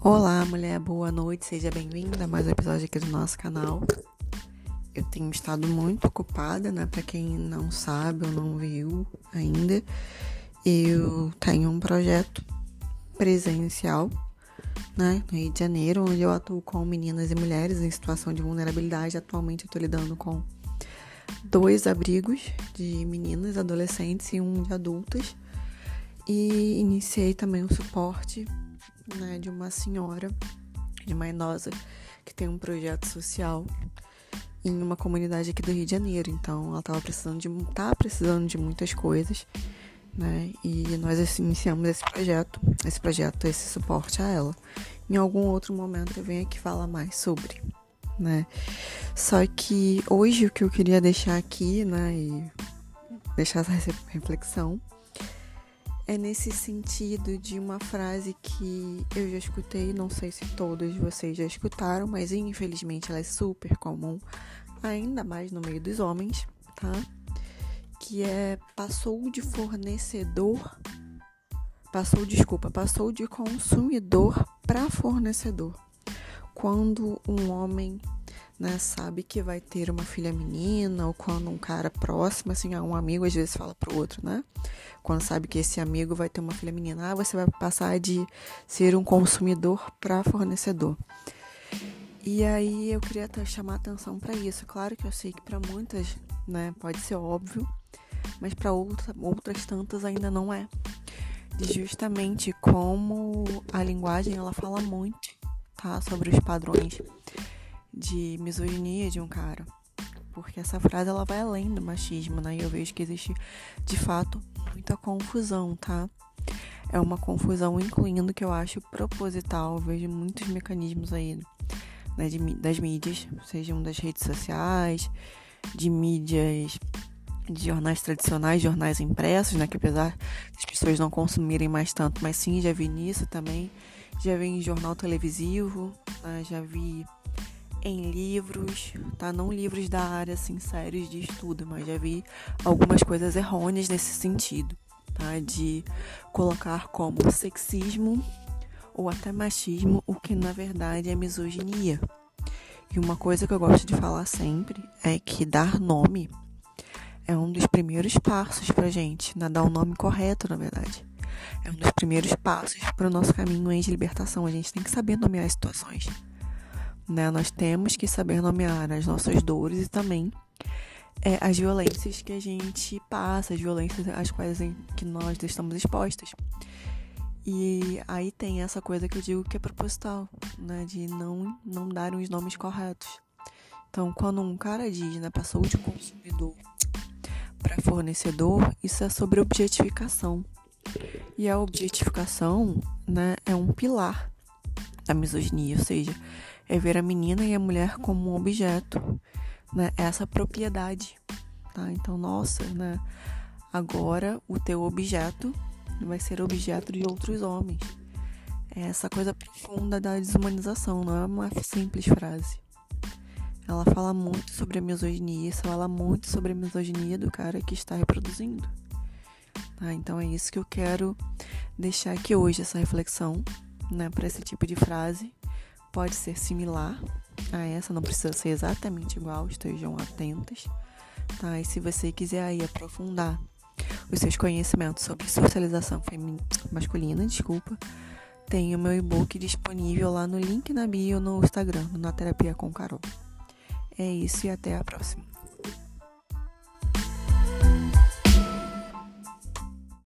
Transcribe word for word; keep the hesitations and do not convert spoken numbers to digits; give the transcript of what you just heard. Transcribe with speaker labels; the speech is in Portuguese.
Speaker 1: Olá, mulher, boa noite, seja bem-vinda a mais um episódio aqui do nosso canal. Eu tenho estado muito ocupada, né? Pra quem não sabe ou não viu ainda, eu tenho um projeto presencial, né, no Rio de Janeiro, onde eu atuo com meninas e mulheres em situação de vulnerabilidade. Atualmente eu tô lidando com dois abrigos de meninas, adolescentes e um de adultas. E iniciei também o suporte, né, de uma senhora, de uma idosa, que tem um projeto social em uma comunidade aqui do Rio de Janeiro. Então, ela estava precisando de, tá precisando de muitas coisas, né? E nós iniciamos esse projeto, esse projeto, esse suporte a ela. Em algum outro momento eu venho aqui falar mais sobre, né? Só que hoje o que eu queria deixar aqui, né, e deixar essa reflexão, é nesse sentido de uma frase que eu já escutei, não sei se todos vocês já escutaram, mas infelizmente ela é super comum, ainda mais no meio dos homens, tá? Que é passou de fornecedor, passou, desculpa, passou de consumidor para fornecedor. Quando um homem, né, sabe que vai ter uma filha menina, ou quando um cara próximo, assim, um amigo às vezes fala pro outro, né? Quando sabe que esse amigo vai ter uma filha menina, ah, você vai passar de ser um consumidor para fornecedor. E aí eu queria até chamar atenção para isso. Claro que eu sei que para muitas, né, pode ser óbvio, mas para outra, outras tantas ainda não é. De justamente como a linguagem, ela fala muito, tá, sobre os padrões de misoginia de um cara, porque essa frase ela vai além do machismo, né? E eu vejo que existe de fato muita confusão, tá? É uma confusão incluindo que eu acho proposital. Eu vejo muitos mecanismos aí, né, de, das mídias, sejam das redes sociais, de mídias, de jornais tradicionais, jornais impressos, né? Que apesar das pessoas não consumirem mais tanto, mas sim, já vi nisso também. Já vi em jornal televisivo, né? Já vi em livros, tá? Não livros da área, assim, sérios de estudo, mas já vi algumas coisas errôneas nesse sentido, tá? De colocar como sexismo ou até machismo o que na verdade é misoginia. E uma coisa que eu gosto de falar sempre é que dar nome é um dos primeiros passos pra gente, né? Dar o nome correto, na verdade. É um dos primeiros passos para o nosso caminho de libertação. A gente tem que saber nomear as situações, né? Nós temos que saber nomear as nossas dores e também é, as violências que a gente passa, as violências às quais em, que nós estamos expostas. E aí tem essa coisa que eu digo que é proposital, né? De não, não dar os nomes corretos. Então, quando um cara diz, né, passou de consumidor para fornecedor, isso é sobre objetificação. E a objetificação, né, é um pilar da misoginia, ou seja, é ver a menina e a mulher como um objeto, né? Essa propriedade, tá? Então, nossa, né? Agora o teu objeto vai ser objeto de outros homens. É essa coisa profunda da desumanização, não é uma simples frase. Ela fala muito sobre a misoginia, isso fala muito sobre a misoginia do cara que está reproduzindo. Tá? Então é isso que eu quero deixar aqui hoje, essa reflexão, né, para esse tipo de frase. Pode ser similar a essa, não precisa ser exatamente igual, estejam atentas, tá? E se você quiser aí aprofundar os seus conhecimentos sobre socialização femin... masculina, desculpa, tem o meu e-book disponível lá no link na bio no Instagram, na Terapia com Carol. É isso e até a próxima.